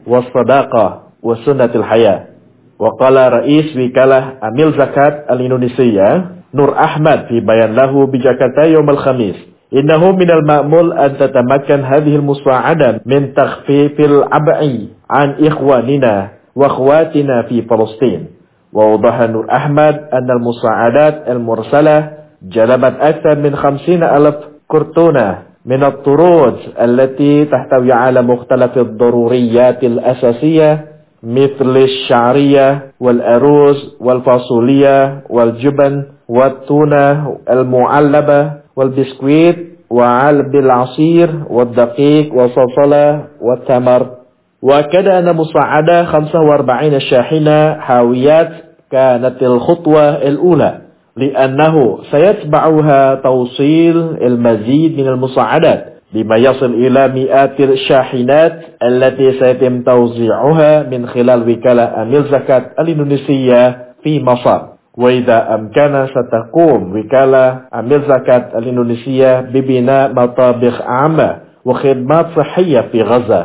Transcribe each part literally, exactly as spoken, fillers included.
was-sadaqah wa sunnatil haya. Wa qala Rais Wikalah Amil Zakat Al-Indonesia Nur Ahmad fi bayan lahu bi Jakarta yaum al-Khamis. Innahu minal ma'mul an tatamakkan hadhihi al-musa'adah min takhfifil ab'i an ikhwanina wa akhwatina fi Palestin. Wa wadaha Nur Ahmad anna al-musa'adat al-mursalah jalabat akthar min khamsina alaf kurtuna min at-turud allati tahtawi ala mukhtalaf ad-daruriyat al-asasiyah مثل الشعرية والأرز والفاصوليا والجبن والتونة المعلبة والبسكويت وعلب العصير والدقيق والصلصلة والتمر. وكذا أن مساعدة خمسة وأربعين شاحنة حاويات كانت الخطوة الأولى لأنه سيتبعها توصيل المزيد من المساعدات بما يصل إلى مئات الشاحنات التي سيتم توزيعها من خلال وكالة أميل زكاة الإندونيسية في مصر. وإذا أمكن ستقوم وكالة أميل زكاة الإندونيسية ببناء مطابخ عامة وخدمات صحية في غزة.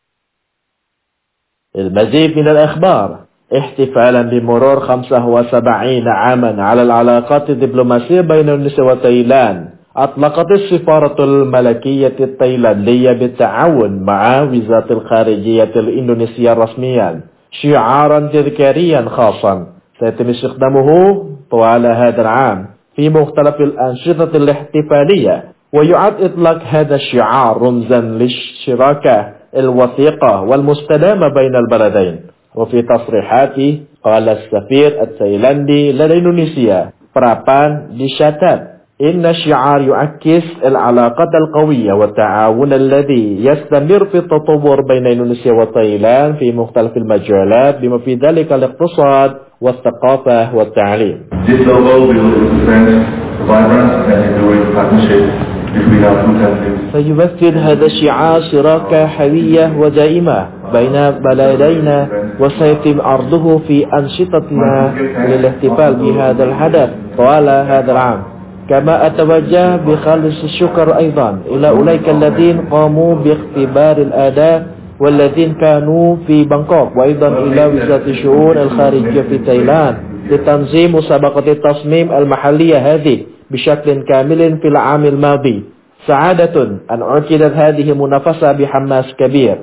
المزيد من الأخبار. احتفالا بمرور خمسة وسبعين عاما على العلاقات الدبلوماسية بين إندونيسيا وتايلاند، أطلقت السفارة الملكية التايلاندية بالتعاون مع وزارة الخارجية الإندونيسية رسميا شعارا تذكاريا خاصا سيتم استخدامه طوال هذا العام في مختلف الأنشطة الاحتفالية. ويعد إطلاق هذا الشعار رمزا للشراكة الوثيقة والمستدامة بين البلدين. وفي تصريحاته قال السفير التايلاندي لدى إندونيسيا براpan Dishatat إن الشعار يعكس العلاقات القوية والتعاون الذي يستمر في التطور بين إندونيسيا وتايلاند في مختلف المجالات بما في ذلك الاقتصاد والثقافة والتعليم. This logo will represent a vibrant and enduring partnership between our two countries. فيمثل هذا الشعار شراكة حيوية ودائمة بين بلدينا وسيتم عرضه في أنشطتنا للاحتفال بهذا الحدث طوال هذا العام. كما أتوجه بخالص الشكر أيضا إلى أولئك الذين قاموا باختبار الأداء والذين كانوا في بانكوك، وأيضا إلى وزارة الشؤون الخارجية في تايلاند لتنظيم مسابقة التصميم المحلية هذه بشكل كامل في العام الماضي. سعادة أن عقدت هذه المنافسة بحماس كبير.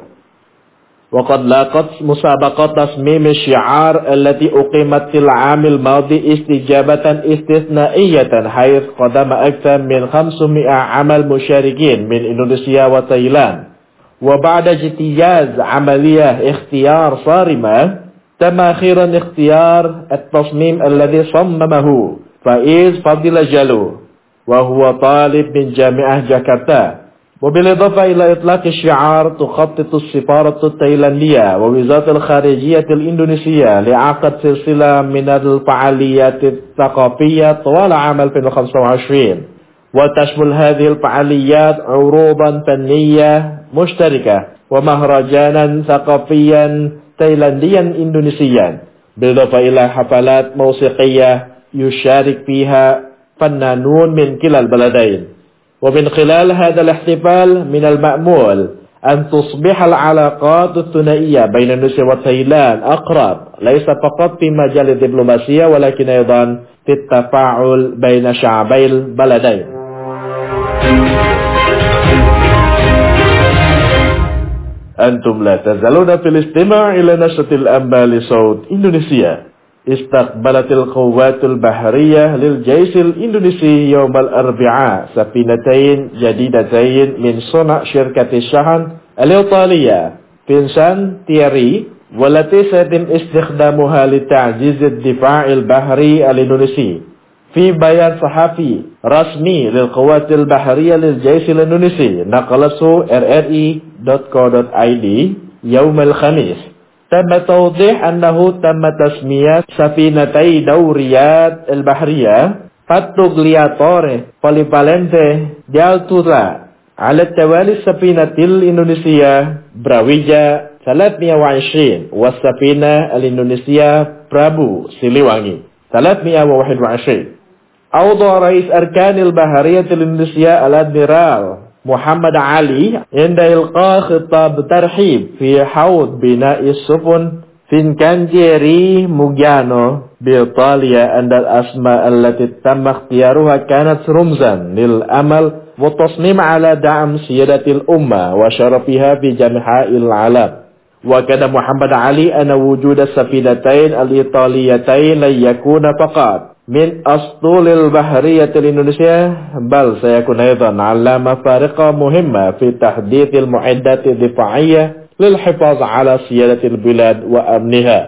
وقد لاقت مسابقة تصميم الشعار التي أقيمت في العام الماضي استجابة استثنائية، حيث قدم أكثر من خمسمائة عمل مشاركين من إندونيسيا وتايلاند. وبعد اجتياز عملية اختيار صارمة، تم أخيرا اختيار التصميم الذي صممه فائز فضل جالو، وهو طالب من جامعة جاكرتا. وبالإضافة إلى إطلاق الشعار، تخطط السفارة التايلاندية ووزارة الخارجية الإندونيسية لعقد سلسلة من الفعاليات الثقافية طوال عام ألفين وخمسة وعشرين، وتشمل هذه الفعاليات عروضا فنية مشتركة ومهرجانا ثقافيا تايلانديا إندونيسيا، بالإضافة إلى حفلات موسيقية يشارك فيها فنانون من كلا البلدين. ومن خلال هذا الاحتفال من المأمول أن تصبح العلاقات الثنائية بين إندونيسيا وتايلاند أقرب، ليس فقط في مجال الدبلوماسية ولكن أيضا في التفاعل بين شعبي البلدين. أنتم لا تزالون في الاستماع إلى نشرة الأنباء لصوت إندونيسيا. استقبلت القوات البحرية للجيش الإندونيسي يوم الأربعاء سفينتين جديدتين من صنع شركة الشحن الإيطالية فينسان تيري، والتي سيتم استخدامها لتعزيز الدفاع البحري الإندونيسي. في بيان صحفي رسمي للقوات البحرية للجيش الإندونيسي نقلته إر إر إي دوت كو دوت آي دي يوم الخميس، تم توضيح أنه تم تسمية سفينتي دوريات البحرية Patrugliatore Polivalente di Altura على التوالي السفينة الإندونيسية براويجا ثلاثمائة وعشرين والسفينة الإندونيسية برابو سيليوانgi ثلاثمائة وواحد وعشرين. أوضع رئيس أركان البحرية الإندونيسية الأدميرال محمد علي عند إلقاء خطاب ترحيب في حوض بناء السفن فينكانجيري موجانو بإيطاليا أن الأسماء التي تم اختيارها كانت رمزا للأمل والتصميم على دعم سيادة الأمة وشرفها في جميع العالم. وكان محمد علي أن وجود السفينتين الإيطاليتين لن يكون فقط من أسطول البحرية الإندونيسية، بل سيكون أيضا علامة فارقة مهمة في تحديث المعدات الدفاعية للحفاظ على سيادة البلاد وأمنها.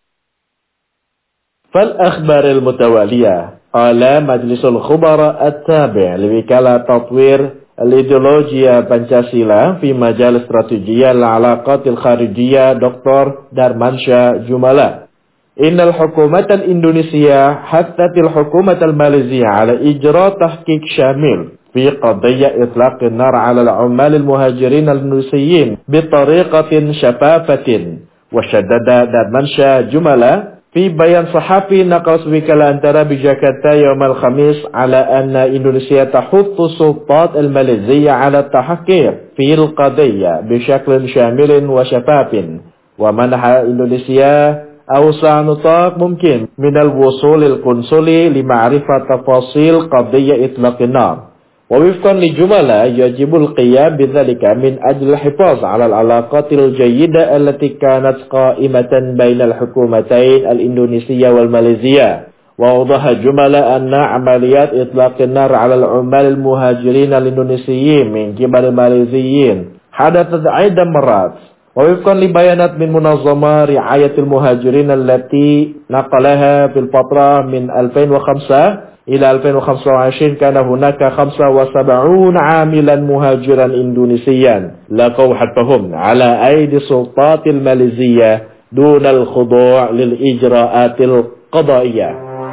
فالأخبار المتوالية قال مجلس الخبراء التابع لوكالة تطوير الإيديولوجيا بانشاسيلا في مجال استراتيجية العلاقات الخارجية دكتور دارمانشا جمالة إن الحكومة الإندونيسية حثت الحكومة الماليزية على إجراء تحقيق شامل في قضية إطلاق النار على العمال المهاجرين الإندونيسيين بطريقة شفافة. وشدد دارمانشا جمالة في بيان صحفي نقل وكالة أنترا بجاكرتا يوم الخميس على أن إندونيسيا تحث السلطات الماليزية على التحقيق في القضية بشكل شامل وشفاف، ومنح إندونيسيا أوسع نطاق ممكن من الوصول القنصلي لمعرفة تفاصيل قضية إطلاق النار. ووفقا لجملة يجب القيام بذلك من أجل الحفاظ على العلاقات الجيدة التي كانت قائمة بين الحكومتين الإندونيسية والماليزية. وأوضح جملة أن عمليات إطلاق النار على العمال المهاجرين الإندونيسيين من قبل الماليزيين حدثت عدة مرات. ووفقا لبيانات من منظمة رعاية المهاجرين التي نقلها في الفترة من ألفين وخمسة إلى ألفين وخمسة وعشرين كان هناك خمسة وسبعين عاملا مهاجرا إندونيسيا لقوا حتفهم على أيدي السلطات الماليزية دون الخضوع للإجراءات القضائية.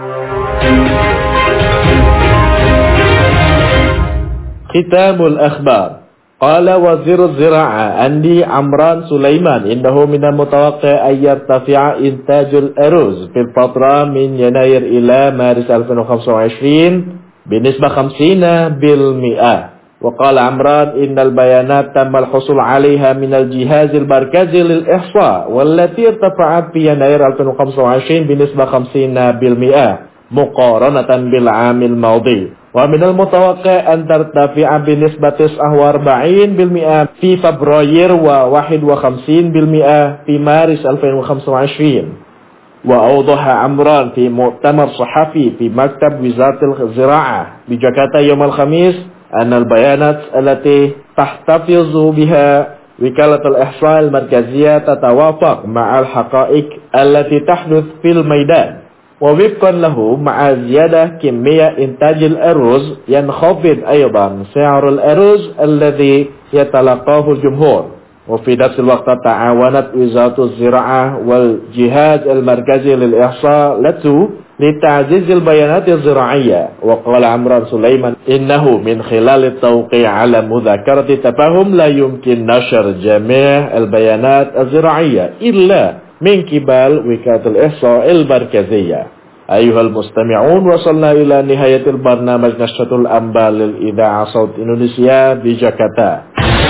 ختام الأخبار. قال وزير الزراعة أندي عمران سليمان إنه من المتوقع أن يرتفع إنتاج الأرز في الفترة من يناير إلى مارس ألفين وخمسة وعشرين بنسبة خمسين بالمئة. وقال عمران إن البيانات تم الحصول عليها من الجهاز المركزي للإحصاء والتي ارتفعت في يناير ألفين وخمسة وعشرين بنسبة خمسين بالمئة مقارنة بالعام الماضي. ومن المتوقع أن ترتفع بنسبة تسعة وأربعين بالمئة في فبراير وواحد وخمسين بالمئة في مارس ألفين وخمسة وعشرين. وأوضح عمران في مؤتمر صحفي في مكتب وزارة الزراعة بجاكرتا يوم الخميس أن البيانات التي تحتفظ بها وكالة الإحصاء المركزية تتوافق مع الحقائق التي تحدث في الميدان. ووفقا له مع زيادة كمية إنتاج الأرز ينخفض أيضا سعر الأرز الذي يتلقاه الجمهور. وفي نفس الوقت تعاونت وزارة الزراعة والجهاز المركزي للإحصاء لتو لتعزيز البيانات الزراعية. وقال عمران سليمان إنه من خلال التوقيع على مذكرة تفاهم لا يمكن نشر جميع البيانات الزراعية إلا من قبل وكالة الإحصاء المركزية. أيها المستمعون، وصلنا إلى نهاية البرنامج نشرة الأنباء للإذاعة صوت إندونيسيا بجاكرتا.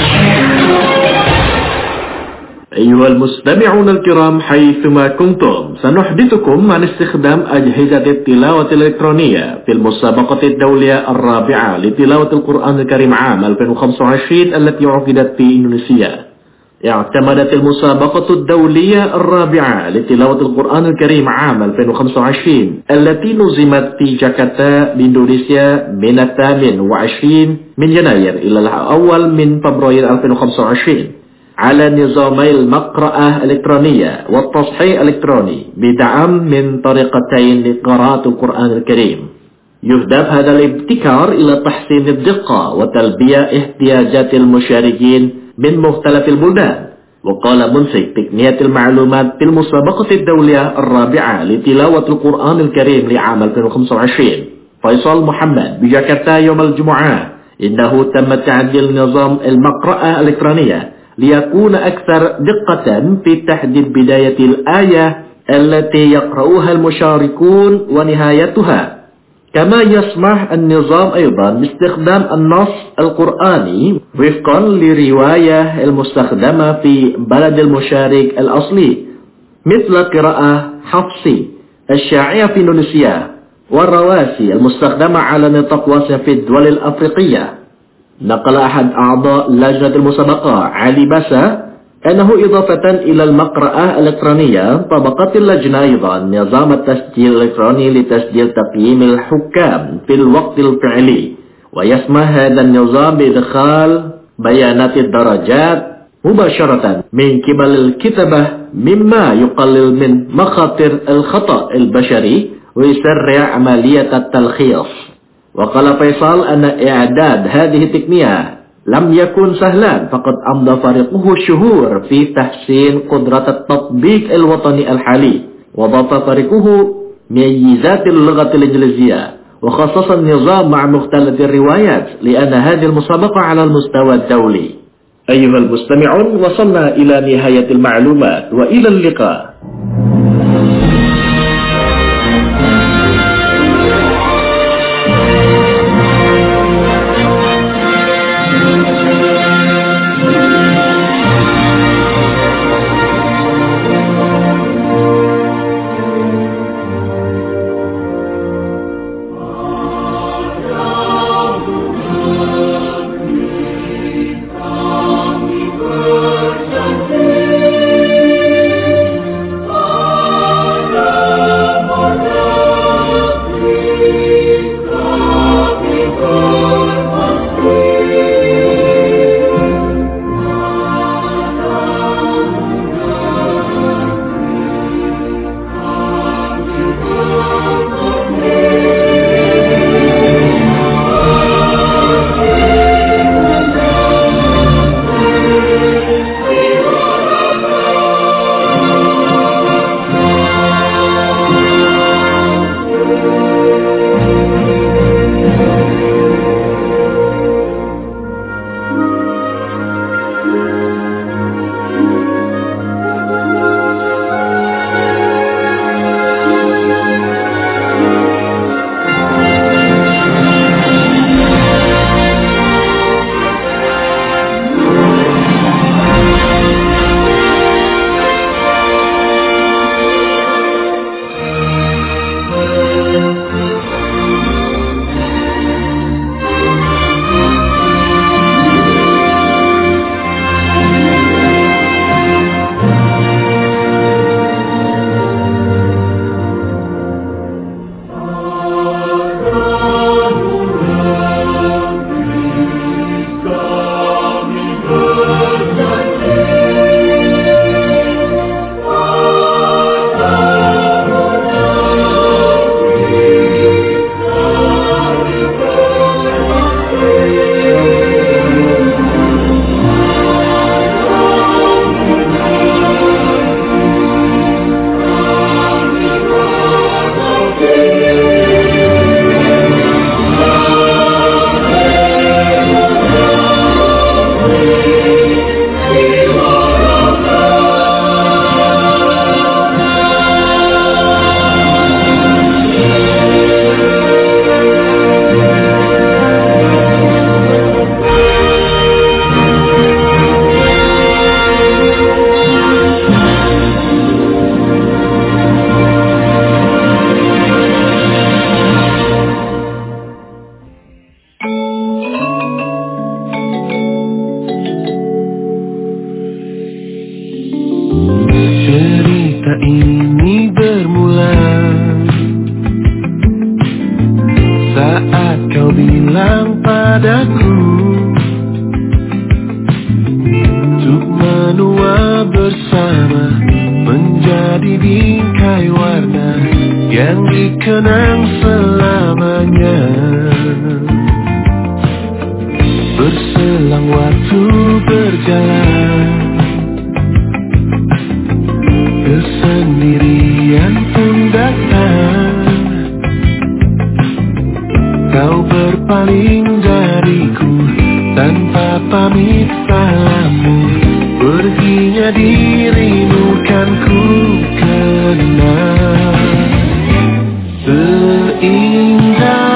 أيها المستمعون الكرام حيثما كنتم، سنحدثكم عن استخدام أجهزة التلاوة الإلكترونية في المسابقة الدولية الرابعة لتلاوة القرآن الكريم عام ألفين وخمسة وعشرين التي عقدت في إندونيسيا. اعتمدت المسابقة الدولية الرابعة لتلاوة القرآن الكريم عام ألفين وخمسة وعشرين التي نظمت في جاكرتا بإندونيسيا من الثامن وعشرين من يناير إلى الأول من فبراير ألفين وخمسة وعشرين على نظامي المقرأة الإلكترونية والتصحيح الإلكتروني بدعم من طريقتين لقراءة القرآن الكريم. يهدف هذا الابتكار إلى تحسين الدقة وتلبية احتياجات المشاركين من مختلف البلدان. وقال منسق تقنية المعلومات في المسابقة الدولية الرابعة لتلاوة القرآن الكريم لعام ألفين وخمسة وعشرين فيصل محمد بجاكرتا يوم الجمعة إنه تم تعديل نظام المقرأة الإلكترونية ليكون أكثر دقة في تحديد بداية الآية التي يقرأها المشاركون ونهايتها. كما يسمح النظام أيضا باستخدام النص القرآني وفقا لرواية المستخدمة في بلد المشارك الأصلي مثل قراءة حفصي الشائعة في إندونيسيا والرواسي المستخدمة على نطاق واسع في الدول الأفريقية. نقل أحد أعضاء لجنة المسابقة علي باسا أنه إضافة إلى المقرأة الإلكترونية طبقت اللجنة أيضا نظام التسجيل الإلكتروني لتسجيل تقييم الحكام في الوقت الفعلي، ويسمح هذا النظام بإدخال بيانات الدرجات مباشرة من قبل الكتابة مما يقلل من مخاطر الخطأ البشري ويسرع عملية التلخيص. وقال فيصل أن إعداد هذه التقنية لم يكن سهلا، فقد أمضى فريقه شهور في تحسين قدرة التطبيق الوطني الحالي، وضاف فريقه ميزات اللغة الإنجليزية وخصص النظام مع مختلف الروايات لأن هذه المسابقة على المستوى الدولي. أيها المستمعون، وصلنا إلى نهاية المعلومات وإلى اللقاء. Seindah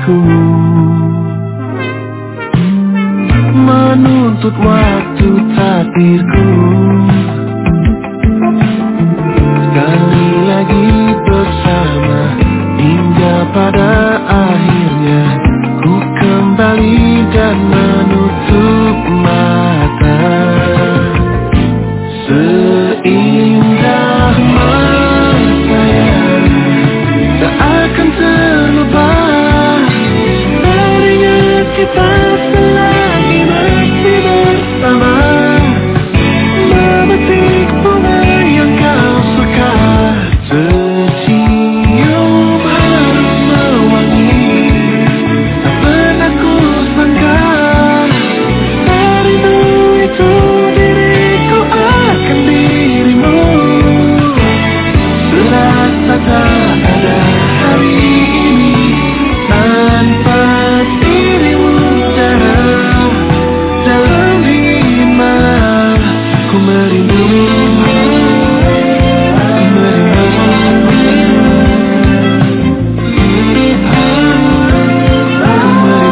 hatiku menuntut waktu takdirku. Sekali lagi bersama hingga pada akhirnya ku kembali dan menutup mata. Seindah mata yang tak akan terlepas teringat kita selagi masih bersama, memetik bunga yang kau suka, tercium harum mewangi, tak pernah ku sangka rindu itu diriku akan dirimu. Serasa tak ada hari ini tanpa dirimu dalam dalam hima. Ku merindu, ku merindu, ku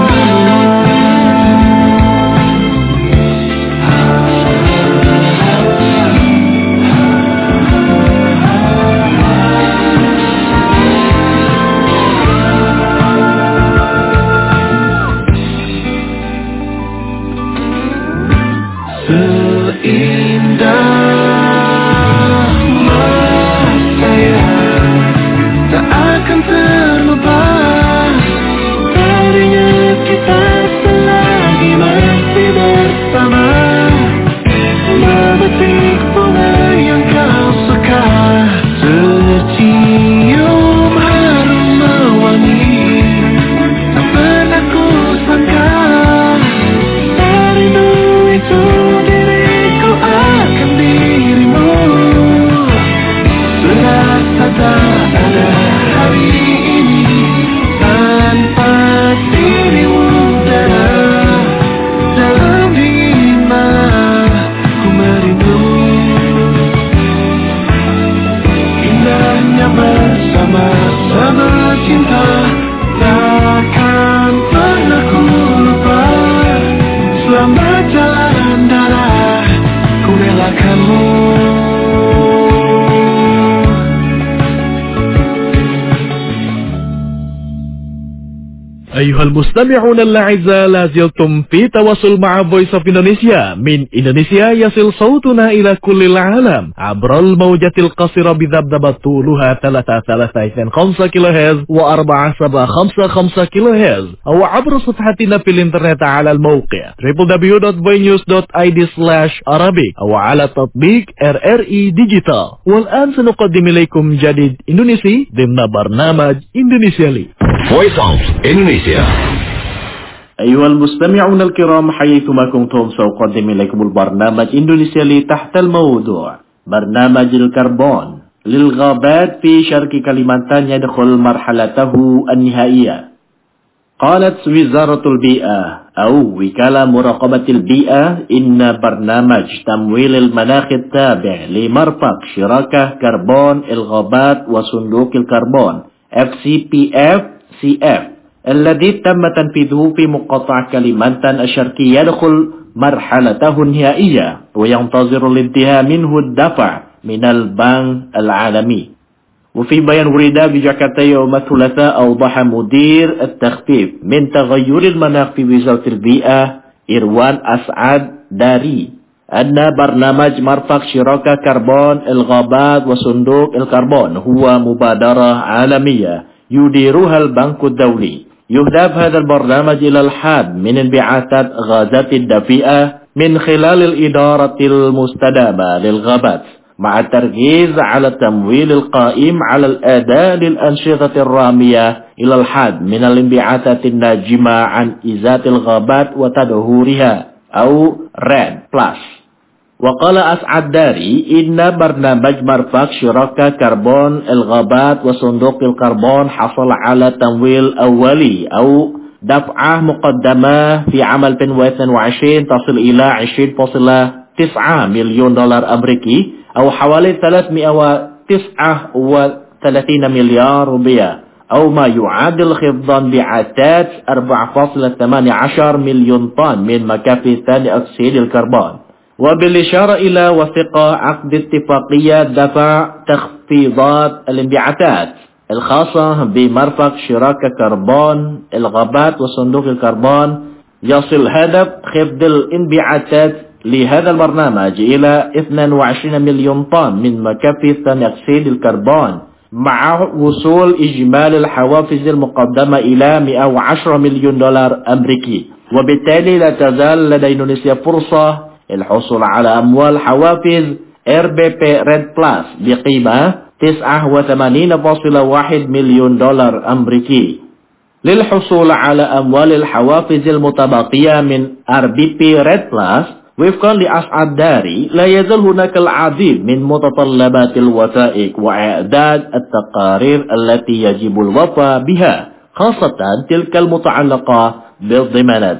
seindah mata yang tak akan terlepas teringat kita selagi masih bersama, memetik bunga yang kau suka, tercium harum mewangi, tak pernah ku sangka rindu itu diriku akan dirimu. Serasa tak ada hari ini tanpa dirimu dalam dalam hima. Ku merindu indahnya bersama-sama cinta, takkan pernah ku lupa. Selamat jalan darah, ku relakanmu. أيها المستمعون الأعزاء، لا زلتم في تواصل مع Voice of Indonesia. من إندونيسيا يصل صوتنا إلى كل العالم عبر الموجة القصيرة بذبذبة طولها ثلاثة ثلاثة اثنين خمسة كيلو هرتز وأربعة سبعة خمسة خمسة كيلو هرتز، أو عبر صفحتنا في الإنترنت على الموقع دبليو دبليو دبليو دوت فوي نيوز دوت آي دي سلاش عربي أو على تطبيق آر آر إي ديجيتال. والآن سنقدم إليكم جديد إندونيسي ضمن برنامج إندونيسيا لي. Voice of Indonesia. أيها المستمعون الكرام، حيثما كنتم سأقدم إليكم البرنامج إندونيسيا لي تحت الموضوع برنامج الكربون للغابات في شرق كليمانتان يدخل مرحلته النهائية. قالت وزارة البيئة أو وكالة مراقبة البيئة إن برنامج تمويل المناخ التابع لمرفق شراكة كربون الغابات وصندوق الكربون إف سي بي إف سي إف الذي تم تنفيذه في مقاطعة كليمانتان الشرقية يدخل مرحلته النهائية وينتظر الانتهاء منه الدفع من البنك العالمي. وفي بيان ورد بجاكرتا يوم الثلاثاء أوضح مدير التخفيف من تغير المناخ في وزارة البيئة إروان أسعد داري أن برنامج مرفق شراكة كربون الغابات وصندوق الكربون هو مبادرة عالمية يديرها البنك الدولي. يهدف هذا البرنامج إلى الحد من انبعاثات غازات الدفيئة من خلال الإدارة المستدامة للغابات، مع التركيز على التمويل القائم على الأداء للأنشطة الرامية إلى الحد من الانبعاثات الناجمة عن إزالة الغابات وتدهورها أو ريد بلس. وقال أسعد داري إن برنامج مرفق شراكة كربون الغابات وصندوق الكربون حصل على تمويل أولي أو دفعة مقدمة في عام ألفين واثنين وعشرين تصل إلى عشرين فاصلة تسعة مليون دولار أمريكي أو حوالي ثلاثمائة وتسعة وثلاثين مليار روبية أو ما يعادل خفضا بعدد أربعة فاصلة ثمانية عشر مليون طن من مكافي ثاني أكسيد الكربون. وبالإشارة إلى وثيقة عقد اتفاقية دفع تخفيضات الانبعاثات الخاصة بمرفق شراكة كربون الغابات وصندوق الكربون، يصل هدف خفض الانبعاثات لهذا البرنامج إلى اثنين وعشرين مليون طن من مكافي ثاني أكسيد الكربون، مع وصول إجمالي الحوافز المقدمة إلى مئة وعشرة مليون دولار أمريكي. وبالتالي لا تزال لدى إندونيسيا فرصة الحصول على أموال حوافز إر بي بي ريد بلس بقيمة تسعة وثمانين فاصلة واحد مليون دولار أمريكي. للحصول على أموال الحوافز المتبقية من إر بي بي ريد بلس وفقا لأسعد داري، لا يزال هناك العديد من متطلبات الوثائق وإعداد التقارير التي يجب الوفاء بها، خاصة تلك المتعلقة بالضمانات.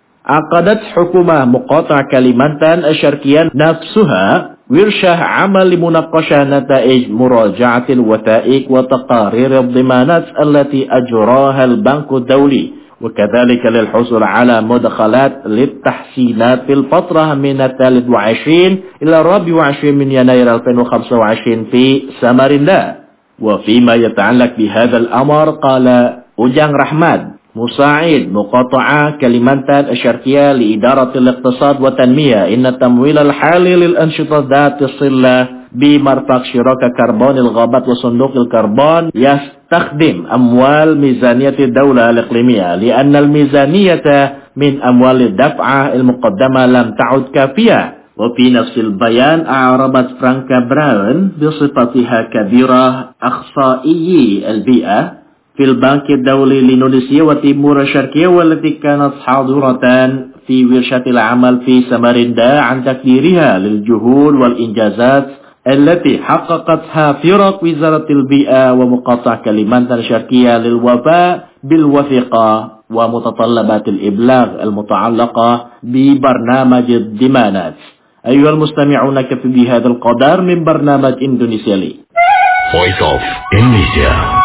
عقدت حكومة مقاطعة كاليمانتان الشرقية نفسها ورشة عمل لمناقشة نتائج مراجعة الوثائق وتقارير الضمانات التي أجراها البنك الدولي، وكذلك للحصول على مدخلات للتحسينات في الفترة من الثالث وعشرين إلى الرابع وعشرين من يناير ألفين وخمسة وعشرين في ساماريندا. وفيما يتعلق بهذا الأمر، قال أوجان رحمد مساعد مقاطعة كاليمانتان الشرقية لإدارة الاقتصاد والتنمية إن التمويل الحالي للأنشطة ذات الصلة بمرفق شراكة كربون الغابات وصندوق الكربون يستخدم أموال ميزانية الدولة الإقليمية، لأن الميزانية من أموال الدفعة المقدمة لم تعد كافية. وفي نفس البيان أعربت فرانكا براون بصفتها كبيرة أخصائي البيئة في البنك الدولي لإندونيسيا وتيمور الشرقية، والتي كانت حاضرة في ورشة العمل في ساماريندا، عن تقديرها للجهود والإنجازات التي حققتها فرق وزارة البيئة ومقاطعة كاليمانتان الشرقية للوفاء بالوثيقة ومتطلبات الإبلاغ المتعلقة ببرنامج الضمانات. أيها المستمعون، كفي بهذا القدر من برنامج إندونيسيا لي Voice of Indonesia.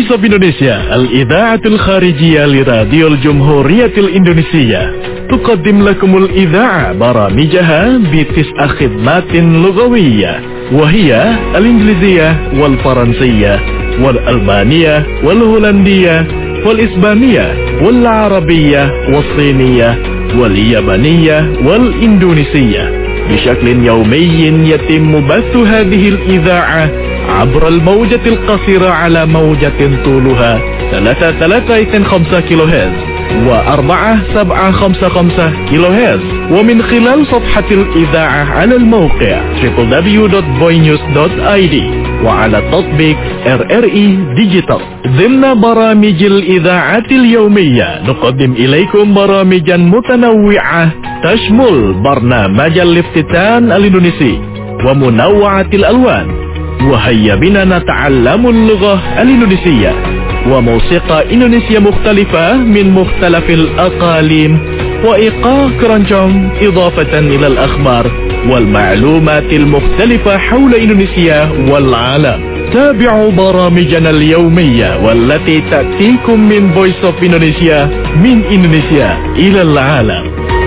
Voice of Indonesia, al-idha'atul kharijiyah li Radio Jumhuriyatil Indonesia. تقدم لكم الإذاعة برامجها بتسع خدمات لغوية، وهي الإنجليزية والفرنسية والألمانية والهولندية والإسبانية والعربية والصينية واليابانية والإندونيسية بشكل يومي. يتم بث هذه الإذاعة عبر الموجة القصيرة على موجة طولها ثلاثة ثلاثة خمسة كيلو هرتز وأربعة سبعة خمسة خمسة كيلو هرتز، ومن خلال صفحة الإذاعة على الموقع دبليو دبليو دبليو دوت بوينيوز دوت آي دي وعلى تطبيق آر آر إي ديجيتال. ضمن برامج الإذاعة اليومية نقدم إليكم برامجا متنوعة تشمل برنامج الافتتان الإندونيسي ومنوعة الألوان، وهيا بنا نتعلم اللغة الإندونيسية وموسيقى إندونيسيا مختلفة من مختلف الأقاليم وإيقاع كرانجong، إضافة إلى الأخبار والمعلومات المختلفة حول إندونيسيا والعالم. تابعوا برامجنا اليومية والتي تأتيكم من Voice of Indonesia من إندونيسيا إلى العالم.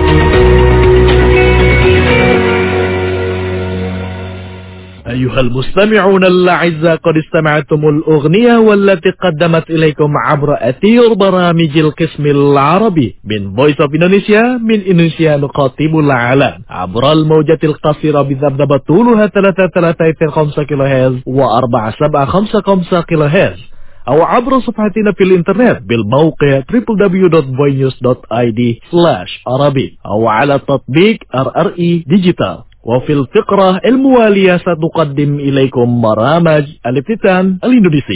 أيها المستمعون الأعزاء، قد استمعتم الأغنية والتي قدمت إليكم عبر أثير برامج القسم العربي من Voice of Indonesia من إندونيسيا نخاطب العالم عبر الموجة القصيرة بذبذبة طولها ثلاثة ثلاثة خمسة كيلو هرتز وأربعة سبعة خمسة خمسة كيلو هرتز، أو عبر صفحتنا في الإنترنت بالموقع دبليو دبليو دبليو دوت بوينيوز دوت آي دي سلاش عربي، أو على تطبيق آر آر إي ديجيتال. وفي الفقرة الموالية ستقدم إليكم برامج الافتتان الإندونيسي.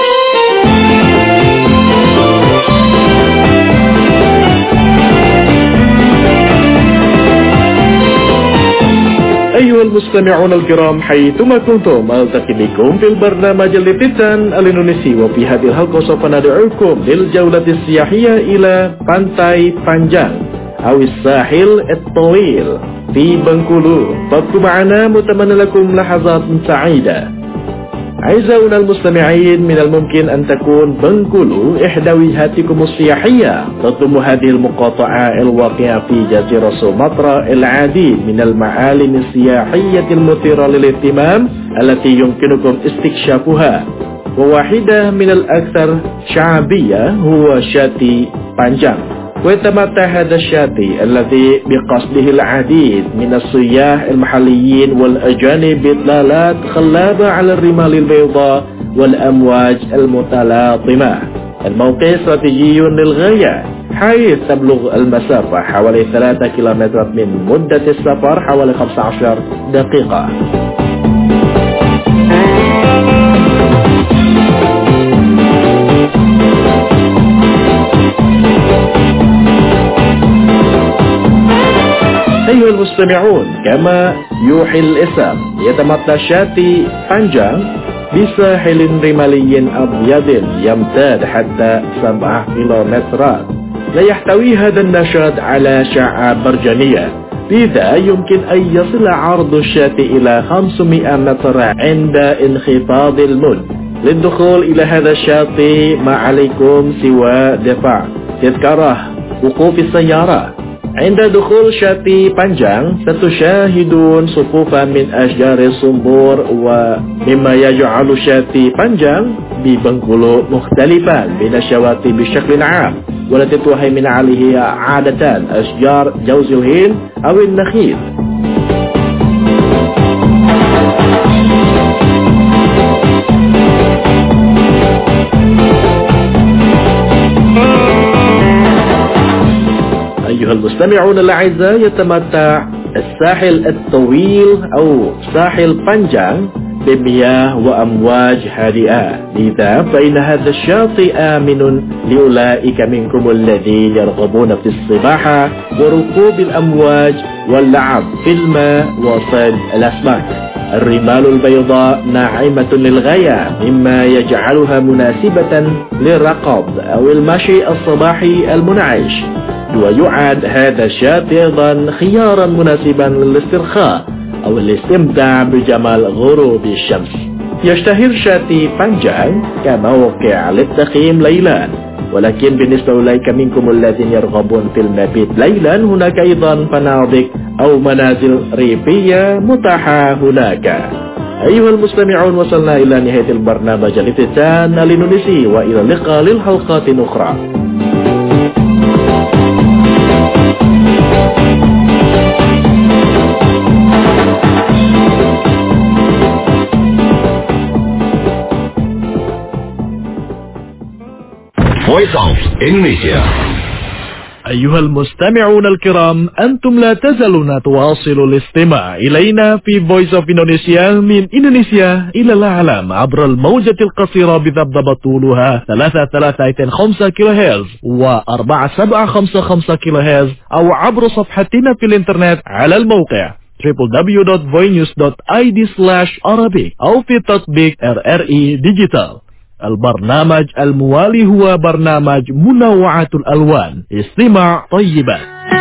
أيها المستمعون الكرام حيثما كنتم، ألتقي بكم في البرنامج الافتتان الإندونيسي، وفي هذه الحلقة سوف ندعوكم للجولة السياحية إلى Pantai Panjang أو الساحل الطويل في بنكولو. فابقوا معنا متمنى لكم لحظات سعيدة. أعزائنا المستمعين، من الممكن أن تكون بنكولو إحدى وجهاتكم السياحية. تضم هذه المقاطعة الواقعة في جزيرة سومطرة العديد من المعالم السياحية المثيرة للاهتمام التي يمكنكم استكشافها، وواحدة من الأكثر شعبية هو شاطئ بانجang. ويتمتع هذا الشاطئ الذي بقصده العديد من السياح المحليين والأجانب بإطلالات خلابة على الرمال البيضاء والأمواج المتلاطمة. الموقع استراتيجي للغاية، حيث تبلغ المسافة حوالي ثلاثة كيلومتر من مدة السفر حوالي خمسة عشر دقيقة. أيها المستمعون، كما يوحي الاسم، يتمتع شاطئ بانجang بساحل رمالي أبيض يمتد حتى سبعة كيلومترات. لا يحتوي هذا النشاط على شعاب مرجانية، لذا يمكن أن يصل عرض الشاطئ إلى خمسمائة متر عند انخفاض الموج. للدخول إلى هذا الشاطئ ما عليكم سوى دفع تذكرة وقوف السيارة. عند دخول شاطئ بانجang ستشاهدون صفوفا من أشجار الصنبور، ومما يجعل شاطئ بانجang ببنكولو مختلفا بين الشواطئ بشكل عام، والتي تهيمن عليه عادة أشجار جوز الهند أو النخيل. أيها المستمعون الأعزاء، يتمتع الساحل الطويل أو ساحل بانجang بمياه وأمواج هادئة، لذا فإن هذا الشاطئ آمن لأولئك منكم الذين يرغبون في السباحة وركوب الأمواج واللعب في الماء وصيد الأسماك. الرمال البيضاء ناعمة للغاية، مما يجعلها مناسبة للركض أو المشي الصباحي المنعش. ويعد هذا الشاطئ أيضا خيارا مناسبا للاسترخاء أو الاستمتاع بجمال غروب الشمس. يشتهر شاتي بانجان كموقع للتخييم ليلا، ولكن بالنسبة أولئك منكم الذين يرغبون في المبيت ليلا هناك أيضا فنادق أو منازل ريفية متاحة هناك. أيها المستمعون، وصلنا إلى نهاية البرنامج الافتتان الإندونيسي، وإلى اللقاء للحلقات أخرى. Voice of Indonesia. أيها المستمعون الكرام، أنتم لا تزالون تواصلوا الاستماع إلينا في Voice of Indonesia من إندونيسيا إلى العالم عبر الموجة القصيرة بذبذب طولها ثلاثة ثلاثة خمسة كيلو هرتز وأربعة سبعة خمسة خمسة كيلو هرتز، أو عبر صفحتنا في الإنترنت على الموقع دبليو دبليو دبليو دوت voinews دوت آي دي سلاش عربي أو في تطبيق آر آر إي ديجيتال. البرنامج الموالي هو برنامج منوعات الألوان. استماع طيبا.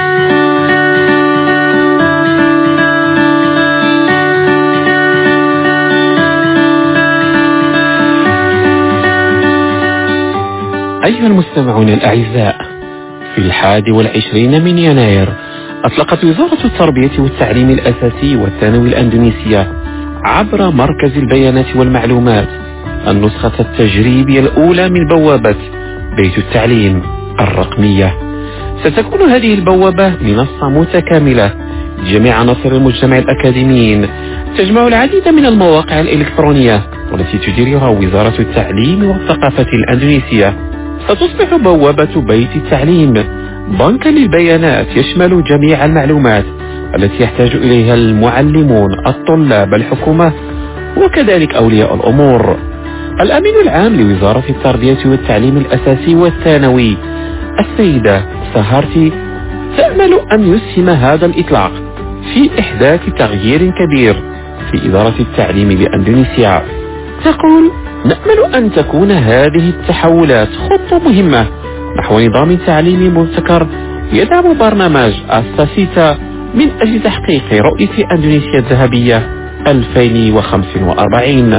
أيها المستمعون الأعزاء، في الحادي والعشرين من يناير أطلقت وزارة التربية والتعليم الأساسي والثانوي الأندونيسية عبر مركز البيانات والمعلومات النسخة التجريبية الأولى من بوابة بيت التعليم الرقمية. ستكون هذه البوابة منصة متكاملة لجميع عناصر المجتمع الأكاديميين، تجمع العديد من المواقع الإلكترونية والتي تديرها وزارة التعليم والثقافة الأندونيسية. ستصبح بوابة بيت التعليم بنكا للبيانات يشمل جميع المعلومات التي يحتاج إليها المعلمون، الطلاب، الحكومة، وكذلك أولياء الأمور. الأمين العام لوزارة التربية والتعليم الأساسي والثانوي السيدة سهارتي تأمل أن يسهم هذا الإطلاق في إحداث تغيير كبير في إدارة التعليم بأندونيسيا. تقول: نأمل أن تكون هذه التحولات خطوة مهمة نحو نظام تعليمي مبتكر يدعم برنامج أستاسيتا من أجل تحقيق رؤية أندونيسيا الذهبية ألفين وخمسة وأربعين.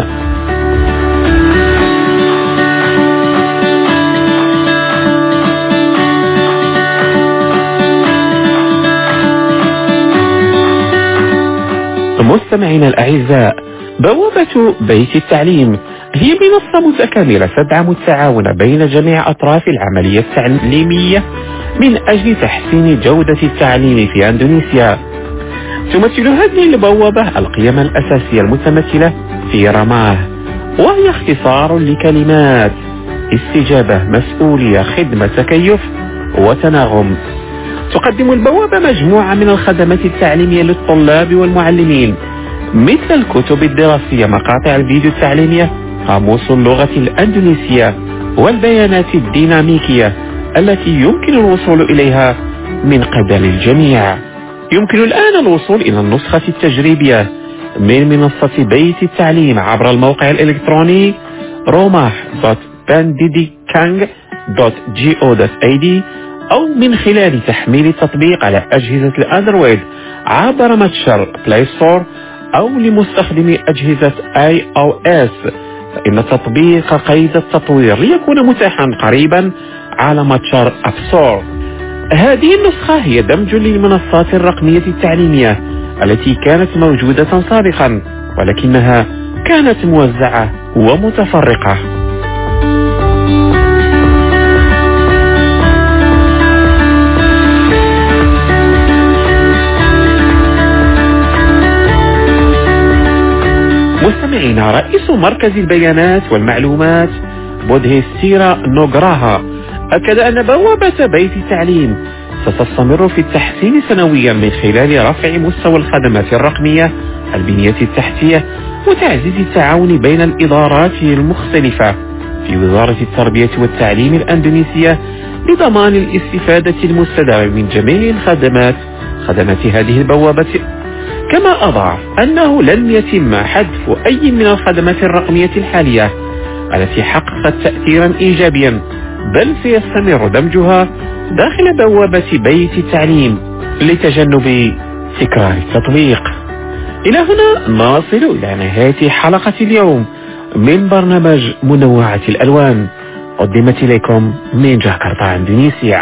مستمعينا الأعزاء، بوابة بيت التعليم هي منصة متكاملة تدعم التعاون بين جميع أطراف العملية التعليمية من أجل تحسين جودة التعليم في أندونيسيا. تمثل هذه البوابة القيم الأساسية المتمثلة في رماه، وهي اختصار لكلمات استجابة، مسؤولية، خدمة، تكيف، وتناغم. تقدم البوابة مجموعة من الخدمات التعليمية للطلاب والمعلمين، مثل الكتب الدراسية، مقاطع الفيديو التعليمية، قاموس اللغة الأندونيسية، والبيانات الديناميكية التي يمكن الوصول إليها من قبل الجميع. يمكن الآن الوصول إلى النسخة التجريبية من منصة بيت التعليم عبر الموقع الإلكتروني روماه دوت بانديديكانغ دوت جي أو دوت إيه دي، أو من خلال تحميل التطبيق على أجهزة الأندرويد عبر متجر بلاي ستور، أو لمستخدمي أجهزة آي أو إس فإن التطبيق قيد التطوير ليكون متاحا قريبا على متجر أب ستور. هذه النسخة هي دمج للمنصات الرقمية التعليمية التي كانت موجودة سابقا، ولكنها كانت موزعة ومتفرقة. مستمعينا، رئيس مركز البيانات والمعلومات بودهيستيرا نوغراها أكد أن بوابة بيت التعليم ستستمر في التحسين سنويا من خلال رفع مستوى الخدمات الرقمية، البنية التحتية، وتعزيز التعاون بين الإدارات المختلفة في وزارة التربية والتعليم الأندونيسية لضمان الاستفادة المستدامة من جميع الخدمات خدمات هذه البوابة. كما أضاف أنه لن يتم حذف أي من الخدمات الرقمية الحالية التي حققت تأثيرا إيجابيا، بل سيستمر دمجها داخل بوابة بيت التعليم لتجنب تكرار التطبيق. إلى هنا نصل إلى نهاية حلقة اليوم من برنامج منوعة الألوان، قدمت إليكم من جاكرتا إندونيسيا.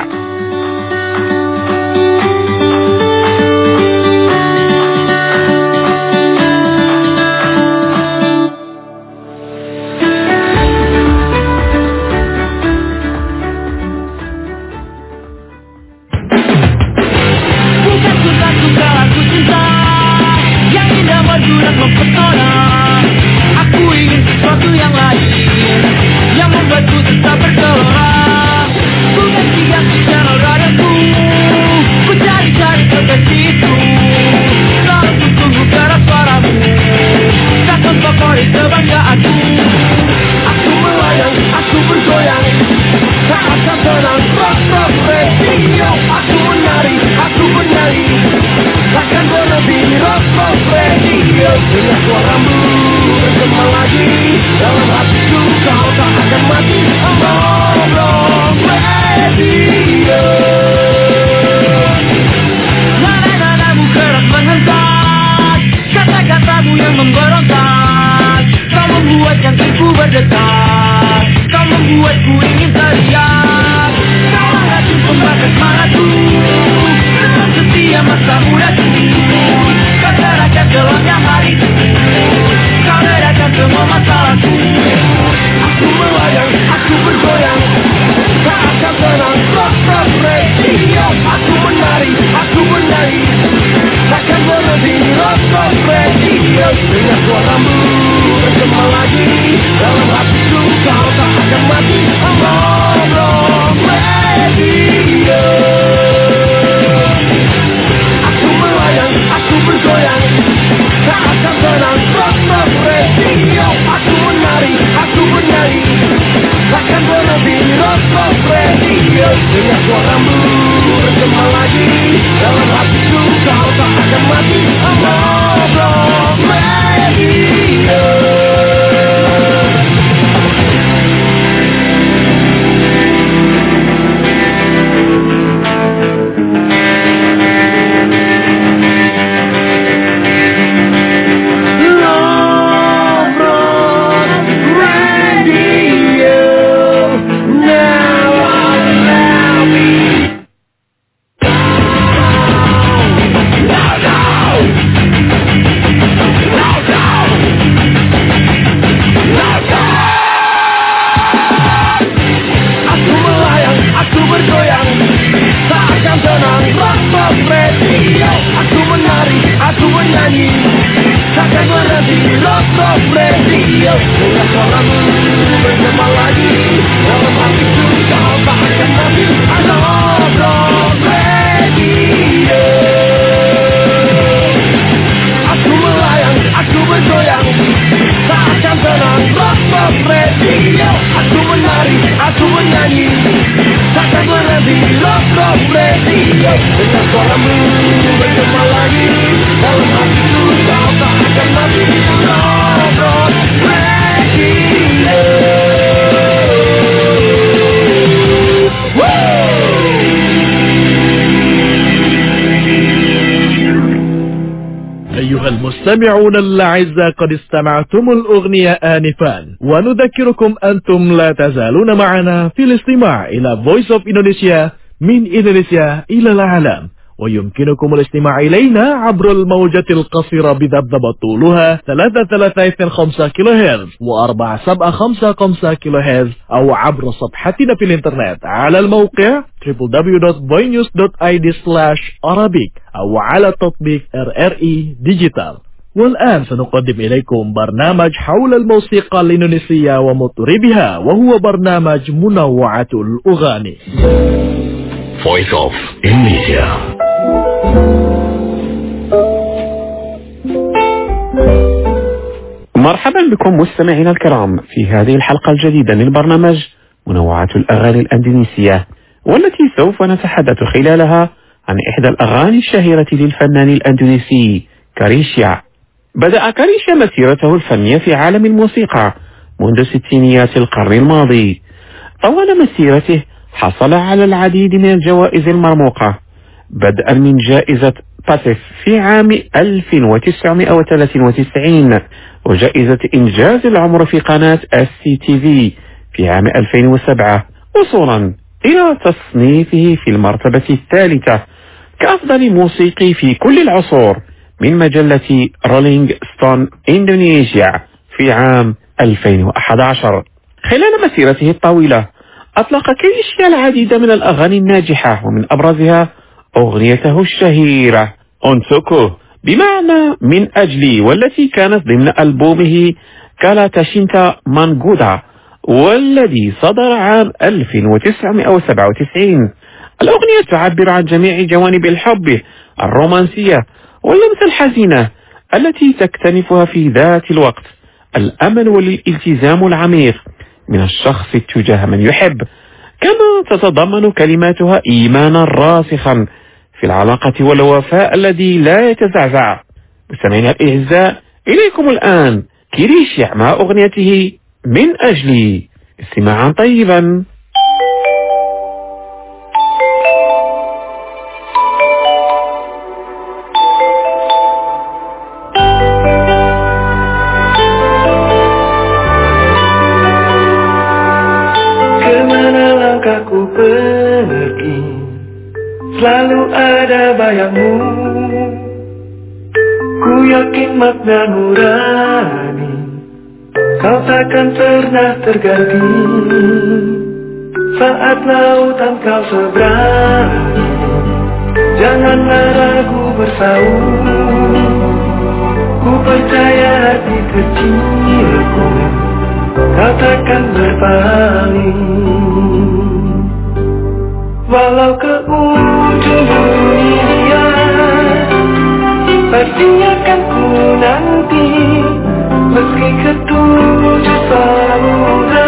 المستمعون الأعزاء، قد استمعتم الأغنية آنفا، ونذكركم أنتم لا تزالون معنا في الاستماع إلى Voice of Indonesia من إندونيسيا إلى العالم. ويمكنكم الاستماع إلينا عبر الموجة القصيرة بذبذب طولها ثلاثة ثلاثة اثنين خمسة كيلو هرتز وأربعة سبعة خمسة خمسة كيلو هرتز، أو عبر صفحتنا في الإنترنت على الموقع دبليو دبليو دبليو دوت boynews دوت آي دي سلاش arabic أو على تطبيق آر آر إي ديجيتال. والآن سنقدم إليكم برنامج حول الموسيقى الإندونيسية ومطربها، وهو برنامج منوعة الأغاني. Voice of Indonesia. مرحبا بكم مستمعينا الكرام في هذه الحلقة الجديدة من برنامج منوعة الأغاني الأندونيسية، والتي سوف نتحدث خلالها عن إحدى الأغاني الشهيرة للفنان الأندونيسي كاريشيا. بدأ كاريشيا مسيرته الفنية في عالم الموسيقى منذ ستينيات القرن الماضي. طوال مسيرته حصل على العديد من الجوائز المرموقة، بدءا من جائزة باسيف في عام ألف وتسعمائة وثلاثة وتسعين، وجائزة إنجاز العمر في قناة اس سي تي في في عام ألفين وسبعة، وصولا إلى تصنيفه في المرتبة الثالثة كأفضل موسيقي في كل العصور من مجلة رولينج ستون إندونيسيا في عام ألفين وأحد عشر. خلال مسيرته الطويلة أطلق كريشيا العديد من الأغاني الناجحة، ومن أبرزها أغنيته الشهيرة أونسوكو بمعنى من أجلي، والتي كانت ضمن ألبومه كالاتاشينتا مانغودا والذي صدر عام ألف وتسعمائة وسبعة وتسعين. الأغنية تعبر عن جميع جوانب الحب الرومانسية واللمسة الحزينة التي تكتنفها في ذات الوقت الأمل والالتزام العميق من الشخص تجاه من يحب، كما تتضمن كلماتها إيمانا راسخا في العلاقة والوفاء الذي لا يتزعزع. مستمعينا الأعزاء، إليكم الآن كريشيا مع أغنيته من أجلي، استماعا طيبا. Kemana langkahku pergi, selalu ada bayangmu. Ku yakin makna nurani, kau takkan pernah terganti. Saat lautan kau seberangi, janganlah ragu bersaung. Ku percaya hati kecilku, kau takkan berpaling. Walau ke ujung dunia, pasti akan ku nanti. Meski ke tujuh samudra,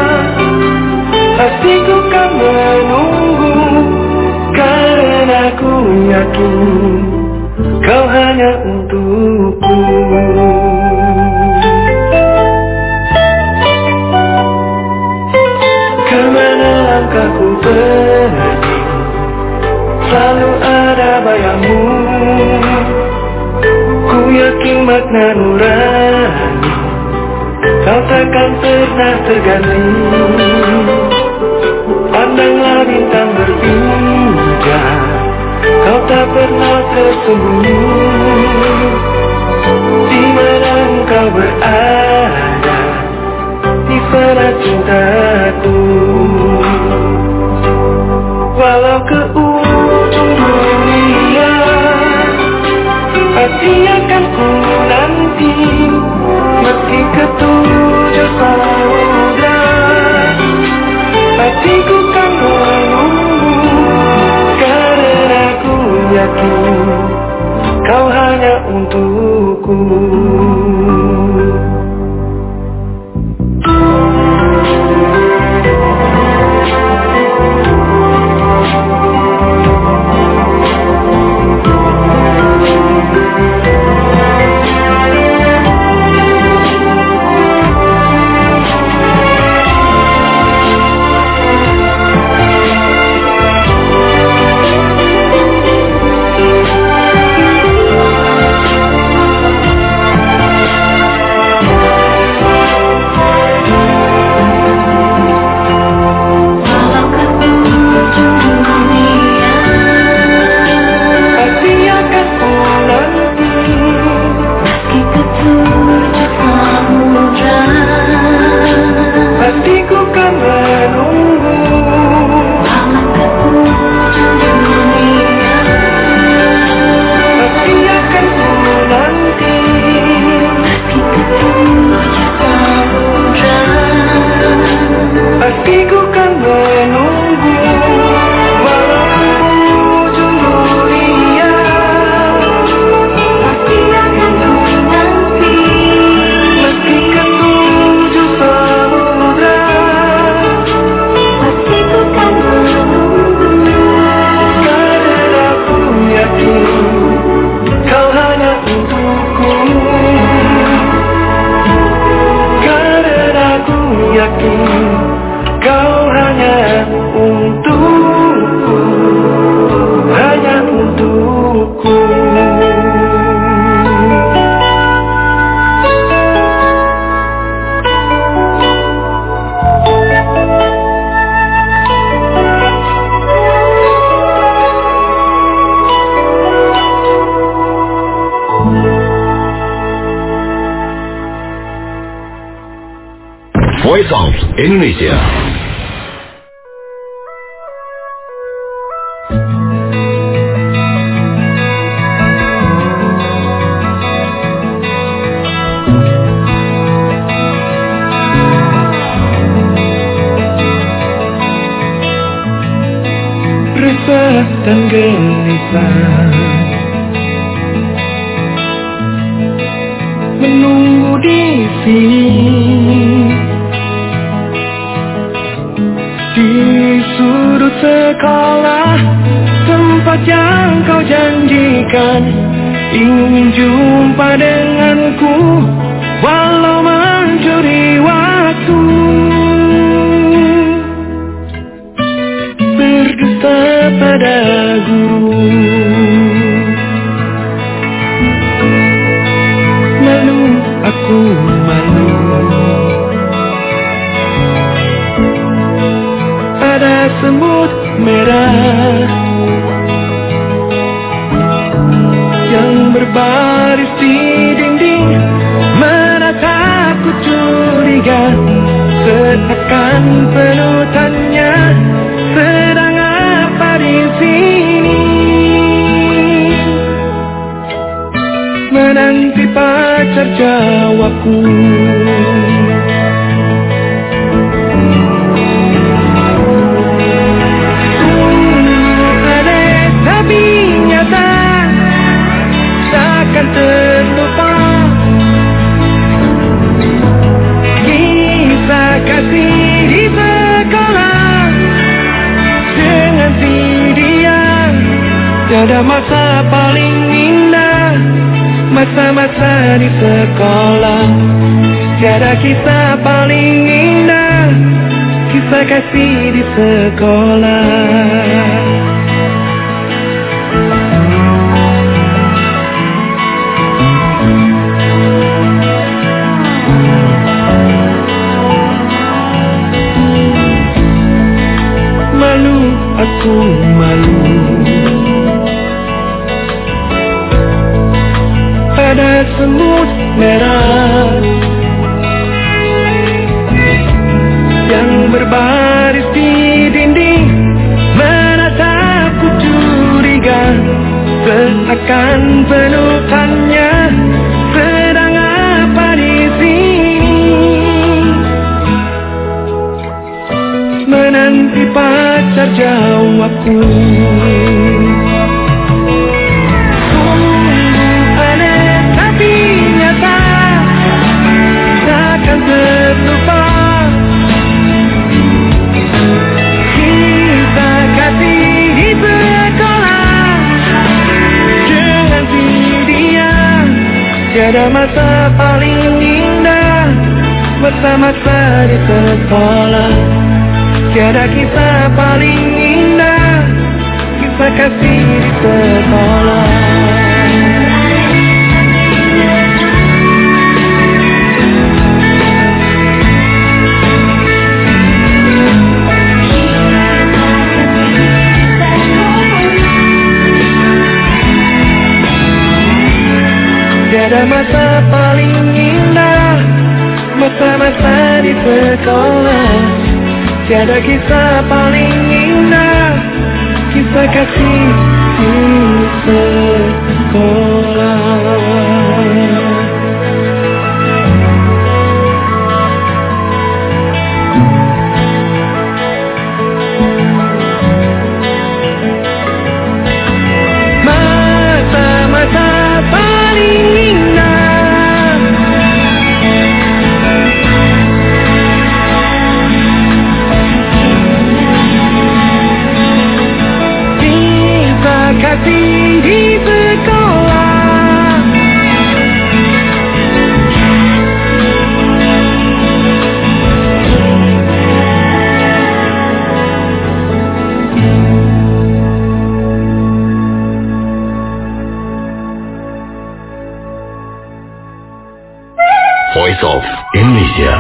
pasti ku kan menunggu. Karena ku yakin kau hanya untukku. Kemana langkahku pergi, selalu ada bayangmu. Ku yakin makna nurani, kau takkan pernah terganti. Pandanglah bintang berpindah, kau tak pernah tersembunyi. Di mana engkau berada, di sana cintaku. Walau ke ujung dunia, pasti akan ku nanti. Meski ke tujuh samudra, pasti ku kan menunggu. Karena ku yakin kau hanya untukku. Voice of Indonesia. Resah dan gelisah menunggu di sini, di sudut sekolah, tempat yang kau janjikan. Ingin jumpa denganku, walau mencuri waktu. Berdusta pada guru, malu aku malu. Ada semut merah yang berbaris di dinding, menatapku curiga, seakan penuh tanya, sedang apa di sini? Menanti pacar jawabku. Takkan terlupa kisah kasih di sekolah dengan si dia. Tiada masa paling indah, masa-masa di sekolah. Tiada kisah paling indah, kisah kasih di sekolah. Aku malu, ada semut merah yang berbaris di dinding, menatapku curiga, seakan penuh tanya, sedang apa di sini? Menanti pacar jawabku. Sungguh aneh tapi nyata, takkan terlupa kisah kasih di sekolah dengan si dia. Tiada masa paling indah, masa-masa di sekolah. Tiada kisah paling indah, kisah kasih di sekolah. Tiada masa paling indah, masa-masa di sekolah. Tiada kisah paling indah, kisah kasih di sekolah. Masa-masa paling indah, kasih di sekolah. Voice of Indonesia.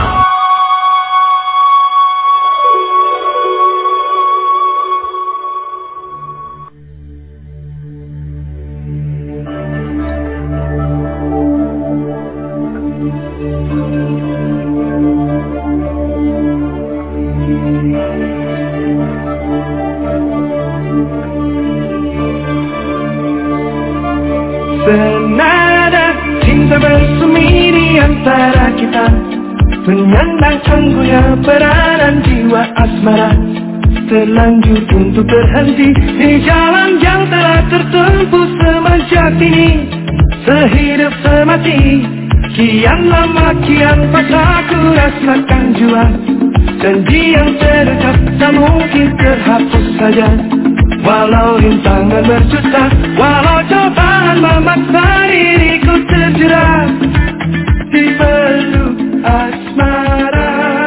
Senada cinta bersemi di antara kita, penyandang anggunnya peranan jiwa asmara, terlanjur untuk berhenti di jalan yang telah tertempuh semenjak ini. Sehidup semati, kian lama kian paksa ku rasakan jua. Janji yang terdekat tak mungkin terhapus saja. Walau rintangan berjuta, walau cobaan memaksa diriku terjerat di peluk asmara.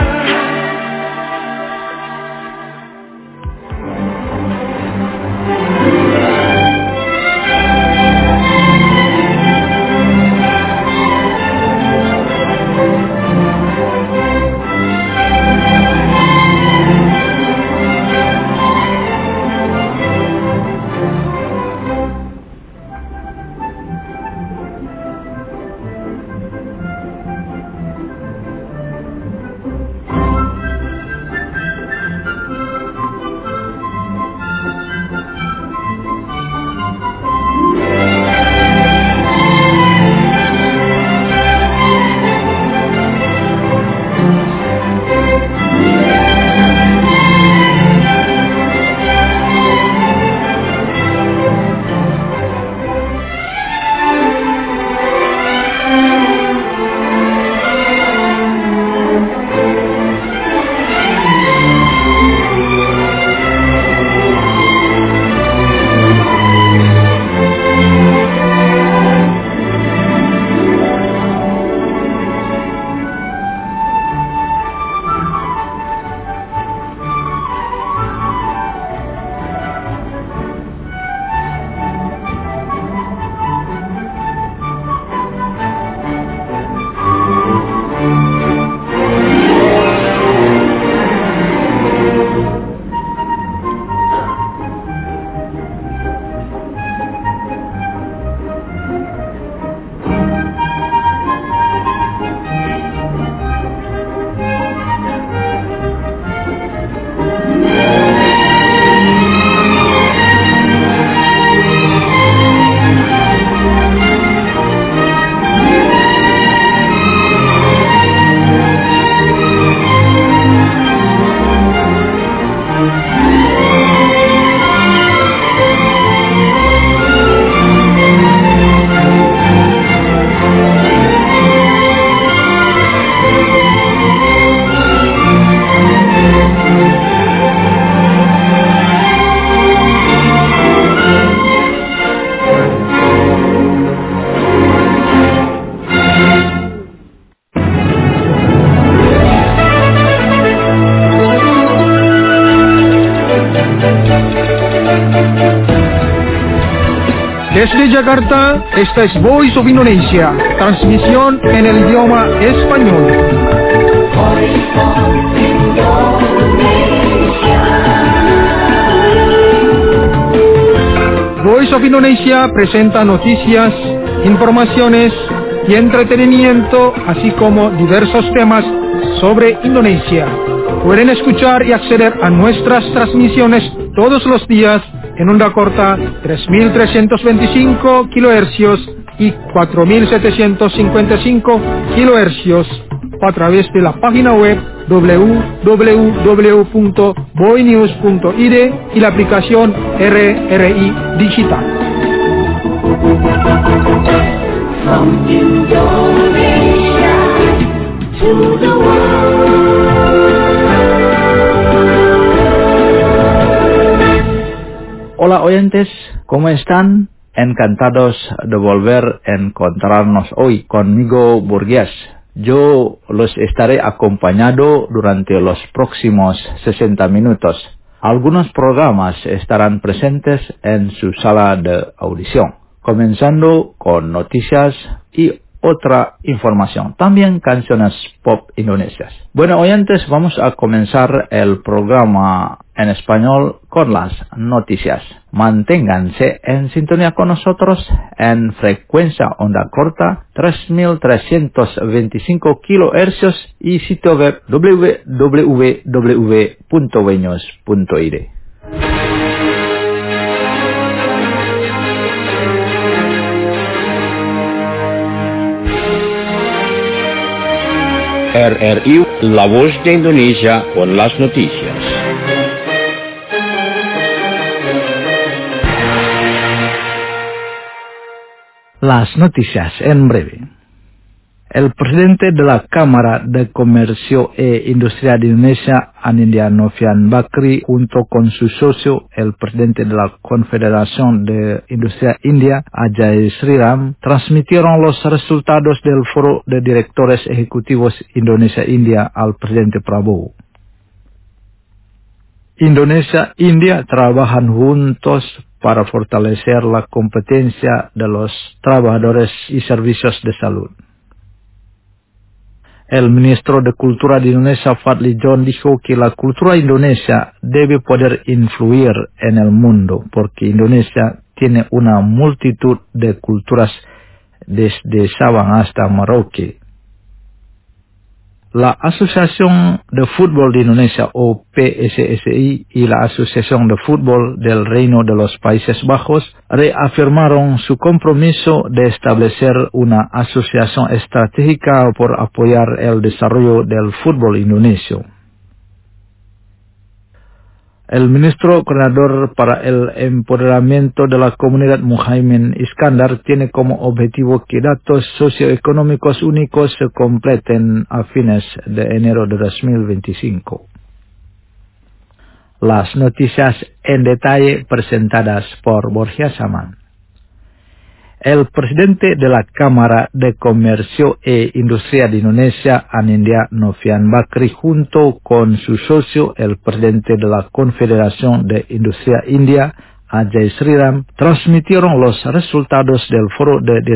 Desde Jakarta, esta es Voice of Indonesia, transmisión en el idioma español. Voice of Indonesia presenta noticias, informaciones y entretenimiento, así como diversos temas sobre Indonesia. Pueden escuchar y acceder a nuestras transmisiones todos los días en onda corta tres mil trescientos veinticinco kilohercios y cuatro mil setecientos cincuenta y cinco kilohercios a través de la página web doble u doble u doble u punto boinews punto i d y la aplicación R R I Digital. From Indonesia to the world. Hola oyentes, ¿cómo están? Encantados de volver a encontrarnos hoy conmigo, Burgués. Yo los estaré acompañando durante los próximos sesenta minutos. Algunos programas estarán presentes en su sala de audición, comenzando con noticias y otra información, también canciones pop indonesias. Bueno, oyentes, vamos a comenzar el programa en español con las noticias. Manténganse en sintonía con nosotros en frecuencia onda corta tres mil trescientos veinticinco kilohercios y sitio web doble u doble u doble u punto boinews punto i d. R R I, La Voz de Indonesia, con las noticias. Las noticias en breve. El presidente de la Cámara de Comercio e Industria de Indonesia, Anindya Novian Bakri, junto con su socio, el presidente de la Confederación de Industria India, Ajay Sriram, transmitieron los resultados del Foro de Directores Ejecutivos Indonesia-India al presidente Prabowo. Indonesia e India trabajan juntos para fortalecer la competencia de los trabajadores y servicios de salud. El ministro de Cultura de Indonesia, Fadli John, dijo que la cultura indonesia debe poder influir en el mundo porque Indonesia tiene una multitud de culturas desde Sabang hasta Merauke. La Asociación de Fútbol de Indonesia, o P S S I, y la Asociación de Fútbol del Reino de los Países Bajos reafirmaron su compromiso de establecer una asociación estratégica por apoyar el desarrollo del fútbol indonesio. El ministro coordinador para el empoderamiento de la comunidad, Muhaimin Iskandar, tiene como objetivo que datos socioeconómicos únicos se completen a fines de enero de dos mil veinticinco. Las noticias en detalle presentadas por Borja Saman. El presidente de la Cámara de Comercio e Industria de Indonesia, Anindya Novian Bakri, junto con su socio, el presidente de la Confederación de Industria India, Ajay Sriram, transmitieron los resultados del Foro de